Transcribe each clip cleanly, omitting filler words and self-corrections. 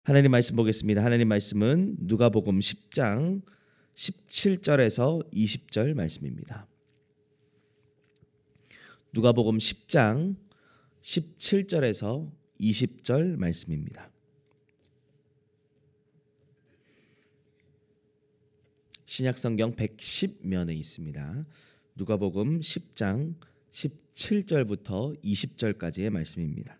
하나님 말씀 보겠습니다. 하나님 말씀은 누가복음 10장 17절에서 20절 말씀입니다. 누가복음 10장 17절에서 20절 말씀입니다. 신약성경 110면에 있습니다. 누가복음 10장 17절부터 20절까지의 말씀입니다.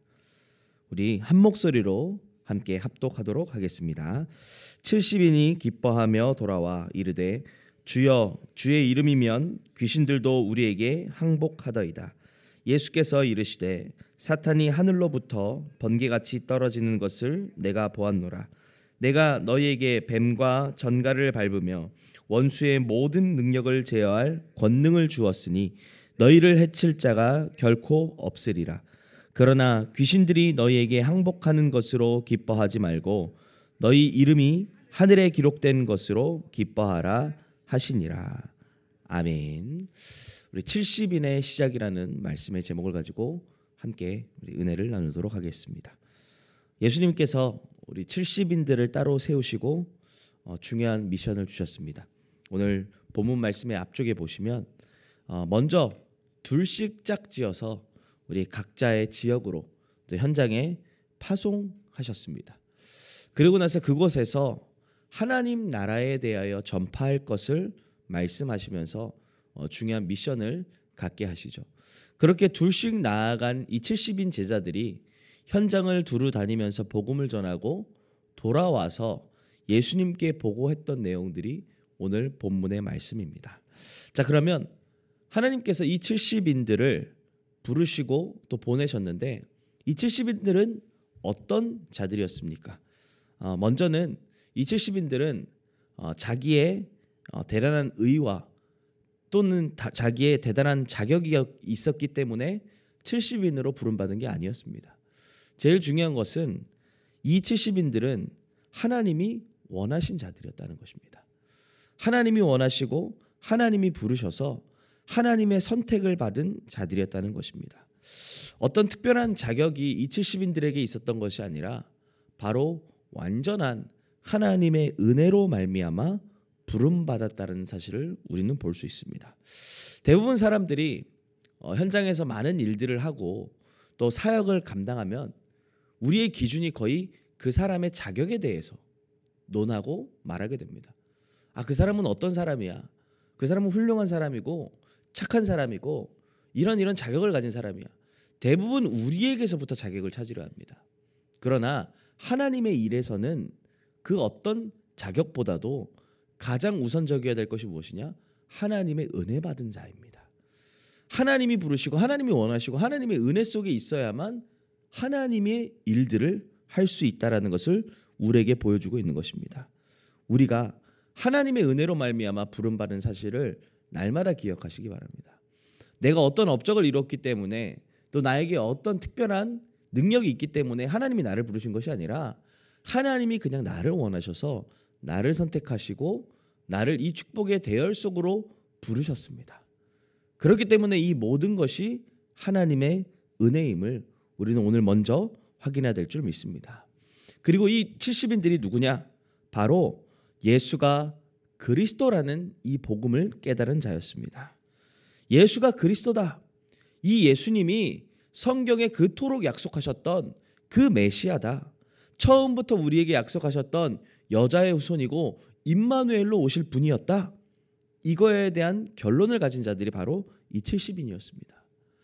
우리 한 목소리로 함께 합독하도록 하겠습니다. 70인이 기뻐하며 돌아와 이르되 주여 주의 이름이면 귀신들도 우리에게 항복하더이다. 예수께서 이르시되 사탄이 하늘로부터 번개같이 떨어지는 것을 내가 보았노라. 내가 너희에게 뱀과 전갈을 밟으며 원수의 모든 능력을 제어할 권능을 주었으니 너희를 해칠 자가 결코 없으리라. 그러나 귀신들이 너희에게 항복하는 것으로 기뻐하지 말고 너희 이름이 하늘에 기록된 것으로 기뻐하라 하시니라. 아멘. 우리 70인의 시작이라는 말씀의 제목을 가지고 함께 우리 은혜를 나누도록 하겠습니다. 예수님께서 우리 70인들을 따로 세우시고 중요한 미션을 주셨습니다. 오늘 본문 말씀의 앞쪽에 보시면 먼저 둘씩 짝지어서 우리 각자의 지역으로 또 현장에 파송하셨습니다. 그리고 나서 그곳에서 하나님 나라에 대하여 전파할 것을 말씀하시면서 중요한 미션을 갖게 하시죠. 그렇게 둘씩 나아간 이 70인 제자들이 현장을 두루 다니면서 복음을 전하고 돌아와서 예수님께 보고했던 내용들이 오늘 본문의 말씀입니다. 자, 그러면 하나님께서 이 70인들을 부르시고 또 보내셨는데 이 70인들은 어떤 자들이었습니까? 먼저는 이 70인들은 자기의 대단한 의와 또는 자기의 대단한 자격이 있었기 때문에 70인으로 부름받은 게 아니었습니다. 제일 중요한 것은 이 70인들은 하나님이 원하신 자들이었다는 것입니다. 하나님이 원하시고 하나님이 부르셔서 하나님의 선택을 받은 자들이었다는 것입니다. 어떤 특별한 자격이 이 70인들에게 있었던 것이 아니라 바로 완전한 하나님의 은혜로 말미암아 부름받았다는 사실을 우리는 볼 수 있습니다. 대부분 사람들이 현장에서 많은 일들을 하고 또 사역을 감당하면 우리의 기준이 거의 그 사람의 자격에 대해서 논하고 말하게 됩니다. 그 사람은 어떤 사람이야? 그 사람은 훌륭한 사람이고 착한 사람이고 이런 자격을 가진 사람이야. 대부분 우리에게서부터 자격을 찾으려 합니다. 그러나 하나님의 일에서는 그 어떤 자격보다도 가장 우선적이어야 될 것이 무엇이냐? 하나님의 은혜 받은 자입니다. 하나님이 부르시고 하나님이 원하시고 하나님의 은혜 속에 있어야만 하나님의 일들을 할 수 있다라는 것을 우리에게 보여주고 있는 것입니다. 우리가 하나님의 은혜로 말미암아 부름받은 사실을 날마다 기억하시기 바랍니다. 내가 어떤 업적을 이뤘기 때문에 또 나에게 어떤 특별한 능력이 있기 때문에 하나님이 나를 부르신 것이 아니라 하나님이 그냥 나를 원하셔서 나를 선택하시고 나를 이 축복의 대열 속으로 부르셨습니다. 그렇기 때문에 이 모든 것이 하나님의 은혜임을 우리는 오늘 먼저 확인해야 될 줄 믿습니다. 그리고 이 70인들이 누구냐? 바로 예수가 그리스도라는 이 복음을 깨달은 자였습니다. 예수가 그리스도다. 이 예수님이 성경에 그토록 약속하셨던 그 메시아다. 처음부터 우리에게 약속하셨던 여자의 후손이고 임마누엘로 오실 분이었다. 이거에 대한 결론을 가진 자들이 바로 이 70인이었습니다.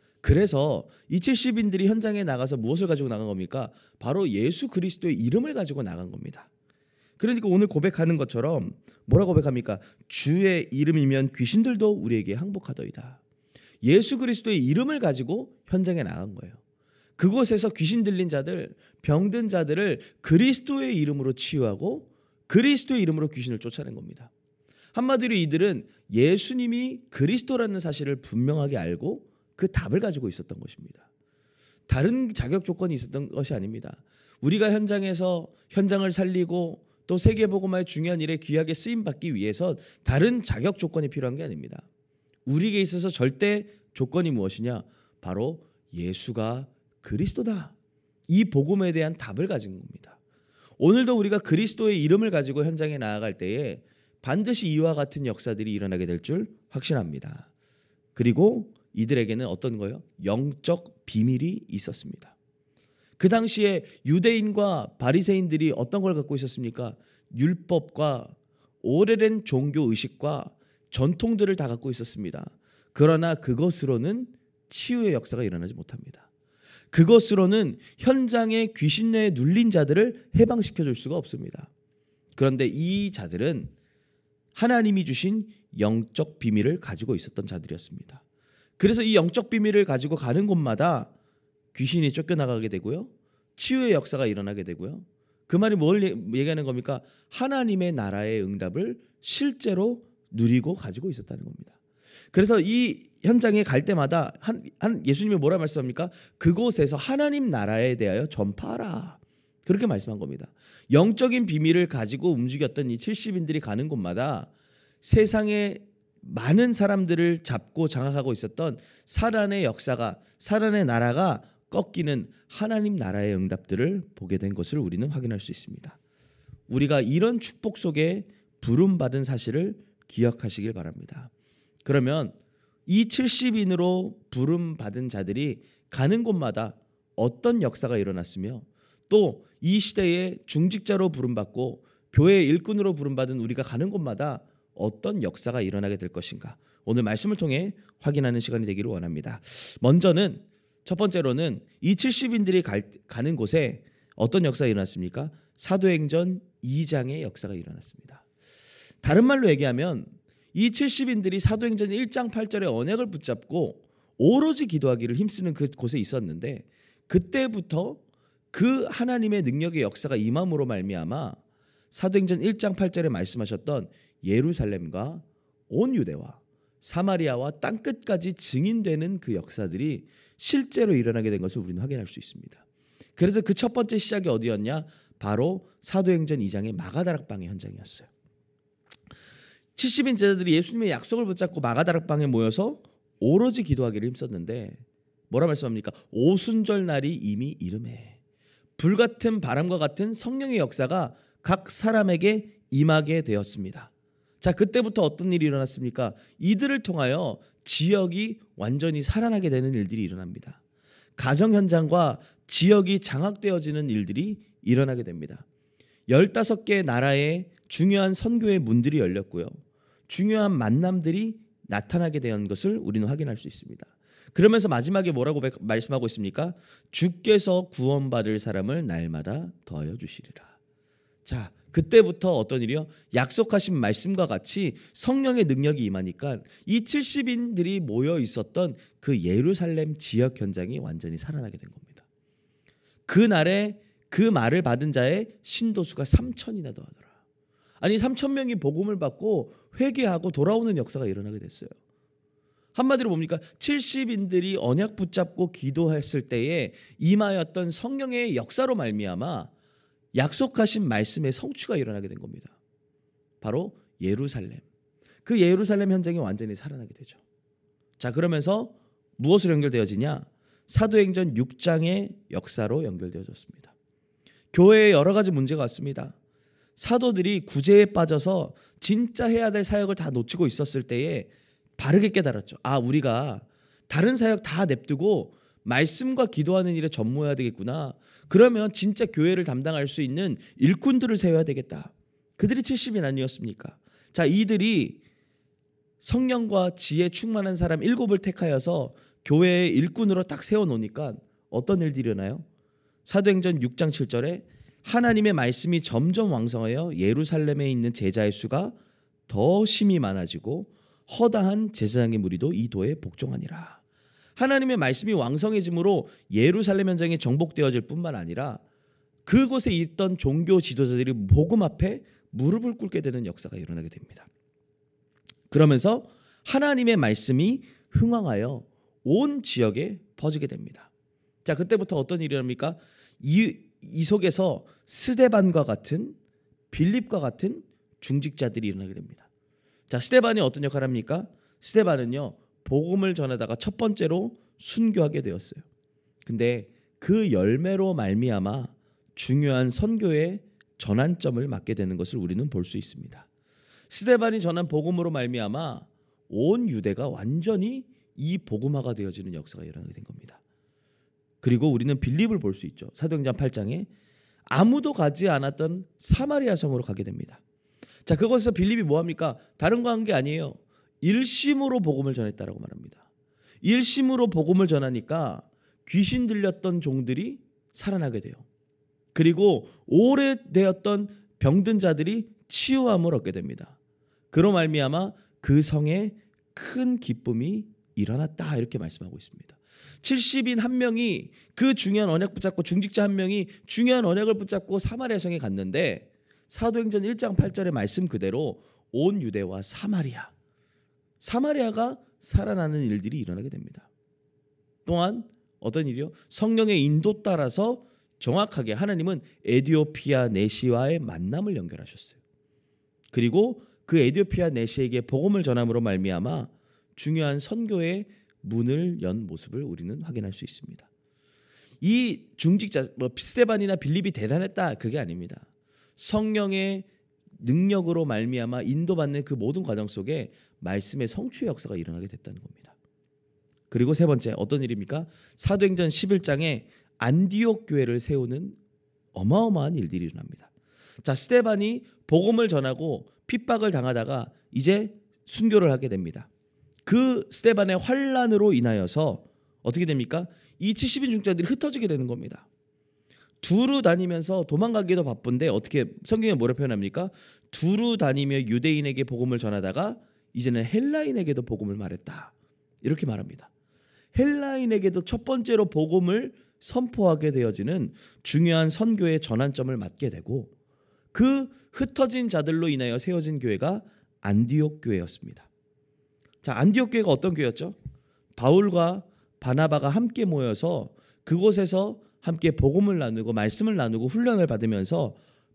그래서 이 70인들이 현장에 나가서 무엇을 가지고 나간 겁니까? 바로 예수 그리스도의 이름을 가지고 나간 겁니다. 그러니까 오늘 고백하는 것처럼 뭐라고 고백합니까? 주의 이름이면 귀신들도 우리에게 항복하더이다. 예수 그리스도의 이름을 가지고 현장에 나간 거예요. 그곳에서 귀신 들린 자들, 병든 자들을 그리스도의 이름으로 치유하고 그리스도의 이름으로 귀신을 쫓아낸 겁니다. 한마디로 이들은 예수님이 그리스도라는 사실을 분명하게 알고 그 답을 가지고 있었던 것입니다. 다른 자격 조건이 있었던 것이 아닙니다. 우리가 현장에서 현장을 살리고 또 세계복음화의 중요한 일에 귀하게 쓰임받기 위해서 다른 자격 조건이 필요한 게 아닙니다. 우리에게 있어서 절대 조건이 무엇이냐? 바로 예수가 그리스도다. 이 복음에 대한 답을 가진 겁니다. 오늘도 우리가 그리스도의 이름을 가지고 현장에 나아갈 때에 반드시 이와 같은 역사들이 일어나게 될 줄 확신합니다. 그리고 이들에게는 어떤 거예요? 영적 비밀이 있었습니다. 그 당시에 유대인과 바리새인들이 어떤 걸 갖고 있었습니까? 율법과 오래된 종교 의식과 전통들을 다 갖고 있었습니다. 그러나 그것으로는 치유의 역사가 일어나지 못합니다. 그것으로는 현장에 귀신내에 눌린 자들을 해방시켜 줄 수가 없습니다. 그런데 이 자들은 하나님이 주신 영적 비밀을 가지고 있었던 자들이었습니다. 그래서 이 영적 비밀을 가지고 가는 곳마다 귀신이 쫓겨나가게 되고요. 치유의 역사가 일어나게 되고요. 그 말이 뭘 얘기하는 겁니까? 하나님의 나라의 응답을 실제로 누리고 가지고 있었다는 겁니다. 그래서 이 현장에 갈 때마다 예수님이 뭐라 말씀합니까? 그곳에서 하나님 나라에 대하여 전파하라. 그렇게 말씀한 겁니다. 영적인 비밀을 가지고 움직였던 이 70인들이 가는 곳마다 세상에 많은 사람들을 잡고 장악하고 있었던 사단의 역사가, 사단의 나라가 꺾이는 하나님 나라의 응답들을 보게 된 것을 우리는 확인할 수 있습니다. 우리가 이런 축복 속에 부름받은 사실을 기억하시길 바랍니다. 그러면 이 70인으로 부름받은 자들이 가는 곳마다 어떤 역사가 일어났으며 또 이 시대에 중직자로 부름받고 교회의 일꾼으로 부름받은 우리가 가는 곳마다 어떤 역사가 일어나게 될 것인가, 오늘 말씀을 통해 확인하는 시간이 되기를 원합니다. 먼저는 첫 번째로는 이 70인들이 가는 곳에 어떤 역사가 일어났습니까? 사도행전 2장의 역사가 일어났습니다. 다른 말로 얘기하면 이 70인들이 사도행전 1장 8절의 언약을 붙잡고 오로지 기도하기를 힘쓰는 그곳에 있었는데, 그때부터 그 하나님의 능력의 역사가 임함으로 말미암아 사도행전 1장 8절에 말씀하셨던 예루살렘과 온 유대와 사마리아와 땅끝까지 증인되는 그 역사들이 실제로 일어나게 된 것을 우리는 확인할 수 있습니다. 그래서 그 첫 번째 시작이 어디였냐? 바로 사도행전 2장의 마가다락방의 현장이었어요. 70인 제자들이 예수님의 약속을 붙잡고 마가다락방에 모여서 오로지 기도하기를 힘썼는데 뭐라 말씀합니까? 오순절 날이 이미 이름해. 불같은 바람과 같은 성령의 역사가 각 사람에게 임하게 되었습니다. 자, 그때부터 어떤 일이 일어났습니까? 이들을 통하여 지역이 완전히 살아나게 되는 일들이 일어납니다. 가정 현장과 지역이 장악되어지는 일들이 일어나게 됩니다. 15개 나라의 중요한 선교의 문들이 열렸고요. 중요한 만남들이 나타나게 된 것을 우리는 확인할 수 있습니다. 그러면서 마지막에 뭐라고 말씀하고 있습니까? 주께서 구원받을 사람을 날마다 더하여 주시리라. 자, 그때부터 어떤 일이요? 약속하신 말씀과 같이 성령의 능력이 임하니까 이 70인들이 모여 있었던 그 예루살렘 지역 현장이 완전히 살아나게 된 겁니다. 그날에 그 말을 받은 자의 신도수가 3,000이나 더하더라. 아니 3,000명이 복음을 받고 회개하고 돌아오는 역사가 일어나게 됐어요. 한마디로 뭡니까? 70인들이 언약 붙잡고 기도했을 때에 임하였던 성령의 역사로 말미암아 약속하신 말씀의 성취가 일어나게 된 겁니다. 바로 예루살렘. 그 예루살렘 현장이 완전히 살아나게 되죠. 자, 그러면서 무엇으로 연결되어지냐? 사도행전 6장의 역사로 연결되어졌습니다. 교회에 여러 가지 문제가 왔습니다. 사도들이 구제에 빠져서 진짜 해야 될 사역을 다 놓치고 있었을 때에 바르게 깨달았죠. 아, 우리가 다른 사역 다 냅두고 말씀과 기도하는 일에 전무해야 되겠구나. 그러면 진짜 교회를 담당할 수 있는 일꾼들을 세워야 되겠다. 그들이 70인 아니었습니까? 자, 이들이 성령과 지혜 충만한 사람 7을 택하여서 교회의 일꾼으로 딱 세워놓으니까 어떤 일들이 일어나요? 사도행전 6장 7절에 하나님의 말씀이 점점 왕성하여 예루살렘에 있는 제자의 수가 더 심히 많아지고 허다한 제사장의 무리도 이 도에 복종하니라. 하나님의 말씀이 왕성해짐으로 예루살렘 현장에 정복되어질 뿐만 아니라 그곳에 있던 종교 지도자들이 복음 앞에 무릎을 꿇게 되는 역사가 일어나게 됩니다. 그러면서 하나님의 말씀이 흥왕하여 온 지역에 퍼지게 됩니다. 자, 그때부터 어떤 일이 일어납니까? 이 속에서 스데반과 같은, 빌립과 같은 중직자들이 일어나게 됩니다. 자, 스데반이 어떤 역할을 합니까? 스데반은요, 복음을 전하다가 첫 번째로 순교하게 되었어요. 근데 그 열매로 말미암아 중요한 선교의 전환점을 맞게 되는 것을 우리는 볼 수 있습니다. 스데반이 전한 복음으로 말미암아 온 유대가 완전히 이 복음화가 되어지는 역사가 일어나게 된 겁니다. 그리고 우리는 빌립을 볼 수 있죠. 사도행전 8장에 아무도 가지 않았던 사마리아 성으로 가게 됩니다. 자, 그것에서 빌립이 뭐합니까? 다른 거 한 게 아니에요. 일심으로 복음을 전했다라고 말합니다. 일심으로 복음을 전하니까 귀신 들렸던 종들이 살아나게 돼요. 그리고 오래되었던 병든 자들이 치유함을 얻게 됩니다. 그로 말미암아 그 성에 큰 기쁨이 일어났다 이렇게 말씀하고 있습니다. 70인 한 명이 그 중요한 언약 붙잡고 중직자 한 명이 중요한 언약을 붙잡고 사마리아 성에 갔는데 사도행전 1장 8절의 말씀 그대로 온 유대와 사마리아가 살아나는 일들이 일어나게 됩니다. 또한 어떤 일이요? 성령의 인도 따라서 정확하게 하나님은 에디오피아 내시와의 만남을 연결하셨어요. 그리고 그 에디오피아 내시에게 복음을 전함으로 말미암아 중요한 선교의 문을 연 모습을 우리는 확인할 수 있습니다. 이 중직자 스데반이나 빌립이 대단했다 그게 아닙니다. 성령의 능력으로 말미암아 인도받는 그 모든 과정 속에 말씀의 성취의 역사가 일어나게 됐다는 겁니다. 그리고 세 번째 어떤 일입니까? 사도행전 11장에 안디옥 교회를 세우는 어마어마한 일들이 일어납니다. 자, 스데반이 복음을 전하고 핍박을 당하다가 이제 순교를 하게 됩니다. 그 스데반의 환난으로 인하여서 어떻게 됩니까? 이 70인 중자들이 흩어지게 되는 겁니다. 두루 다니면서 도망가기도 바쁜데 어떻게 성경에 뭐라 표현합니까? 두루 다니며 유대인에게 복음을 전하다가 이제는 헬라인에게도 복음을 말했다. 이렇게 말합니다. 헬라인에게도 첫 번째로 복음을 선포하게 되어지는 중요한 선교의 전환점을 맞게 되고 그 흩어진 자들로 인하여 세워진 교회가 안디옥 교회였습니다. 자, 안디옥 교회가 어떤 교회였죠? 바울과 바나바가 함께 모여서 그곳에서 함께 복음을 나누고 말씀을 나누고 훈련을 받으면서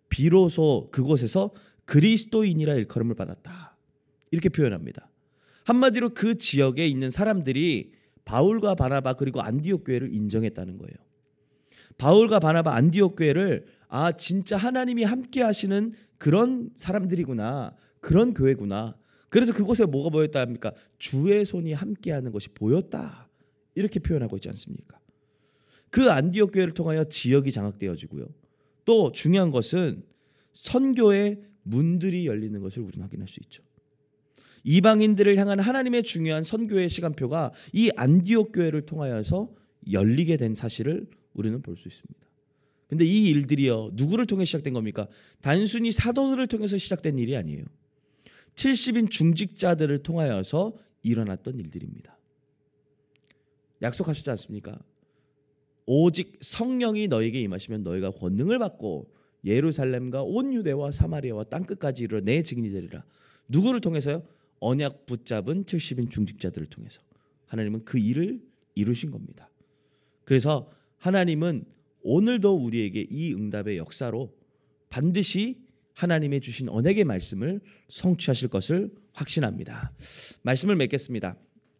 비로소 그곳에서 그리스도인이라 일컬음을 받았다. 이렇게 표현합니다. 한마디로 그 지역에 있는 사람들이 바울과 바나바 그리고 안디옥 교회를 인정했다는 거예요. 바울과 바나바 안디옥 교회를 진짜 하나님이 함께 하시는 그런 사람들이구나. 그런 교회구나. 그래서 그곳에 뭐가 보였다 합니까? 주의 손이 함께하는 것이 보였다. 이렇게 표현하고 있지 않습니까? 그 안디옥 교회를 통하여 지역이 장악되어지고요. 또 중요한 것은 선교의 문들이 열리는 것을 우리는 확인할 수 있죠. 이방인들을 향한 하나님의 중요한 선교의 시간표가 이 안디옥 교회를 통하여서 열리게 된 사실을 우리는 볼 수 있습니다. 근데 이 일들이요, 누구를 통해 시작된 겁니까? 단순히 사도들을 통해서 시작된 일이 아니에요. 70인 중직자들을 통하여서 일어났던 일들입니다. 약속하시지 않습니까? 오직 성령이 너에게 임하시면 너희가 권능을 받고 예루살렘과 온 유대와 사마리아와 땅끝까지 이르러 내 증인이 되리라. 누구를 통해서요? 언약 붙잡은 70인 중직자들을 통해서 하나님은 그 일을 이루신 겁니다. 그래서 하나님은 오늘도 우리에게 이 응답의 역사로 반드시 하나님의 주신 언약의 말씀을 성취하실 것을 확신합니다. 말씀을 맺겠습니다.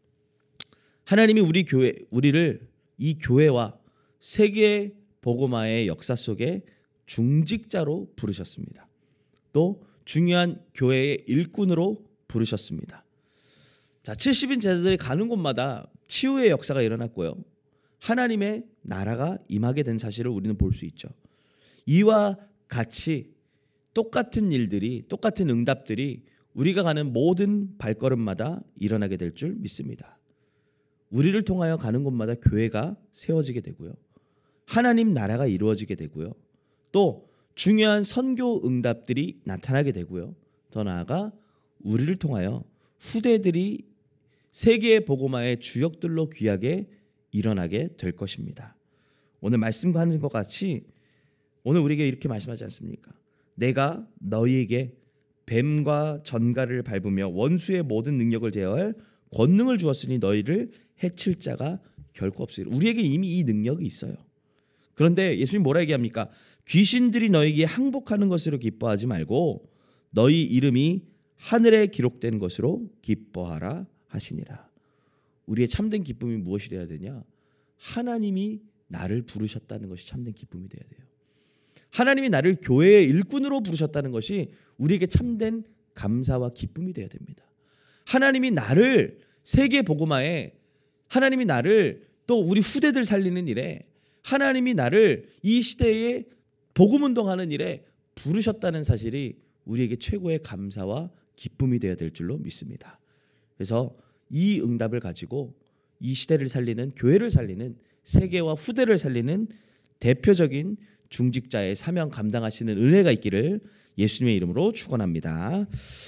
하나님이 우리를 이 교회와 세계 복음화의 역사 속에 중직자로 부르셨습니다. 또 중요한 교회의 일꾼으로 부르셨습니다. 자, 70인 제자들이 가는 곳마다 치유의 역사가 일어났고요. 하나님의 나라가 임하게 된 사실을 우리는 볼 수 있죠. 이와 같이 똑같은 일들이, 똑같은 응답들이 우리가 가는 모든 발걸음마다 일어나게 될 줄 믿습니다. 우리를 통하여 가는 곳마다 교회가 세워지게 되고요. 하나님 나라가 이루어지게 되고요. 또 중요한 선교 응답들이 나타나게 되고요. 더 나아가 우리를 통하여 후대들이 세계의 복음화의 주역들로 귀하게 일어나게 될 것입니다. 오늘 말씀과 하는 것 같이 오늘 우리에게 이렇게 말씀하지 않습니까? 내가 너희에게 뱀과 전갈을 밟으며 원수의 모든 능력을 제어할 권능을 주었으니 너희를 해칠 자가 결코 없으리라. 우리에게 이미 이 능력이 있어요. 그런데 예수님 뭐라 얘기합니까? 귀신들이 너희에게 항복하는 것으로 기뻐하지 말고 너희 이름이 하늘에 기록된 것으로 기뻐하라 하시니라. 우리의 참된 기쁨이 무엇이 되어야 되냐? 하나님이 나를 부르셨다는 것이 참된 기쁨이 되어야 돼요. 하나님이 나를 교회의 일꾼으로 부르셨다는 것이 우리에게 참된 감사와 기쁨이 되어야 됩니다. 하나님이 나를 세계 복음화에, 하나님이 나를 또 우리 후대들 살리는 일에, 하나님이 나를 이 시대에 복음 운동하는 일에 부르셨다는 사실이 우리에게 최고의 감사와 기쁨이 되어야 될 줄로 믿습니다. 그래서 이 응답을 가지고 이 시대를 살리는, 교회를 살리는, 세계와 후대를 살리는 대표적인 중직자의 사명 감당하시는 은혜가 있기를 예수님의 이름으로 축원합니다.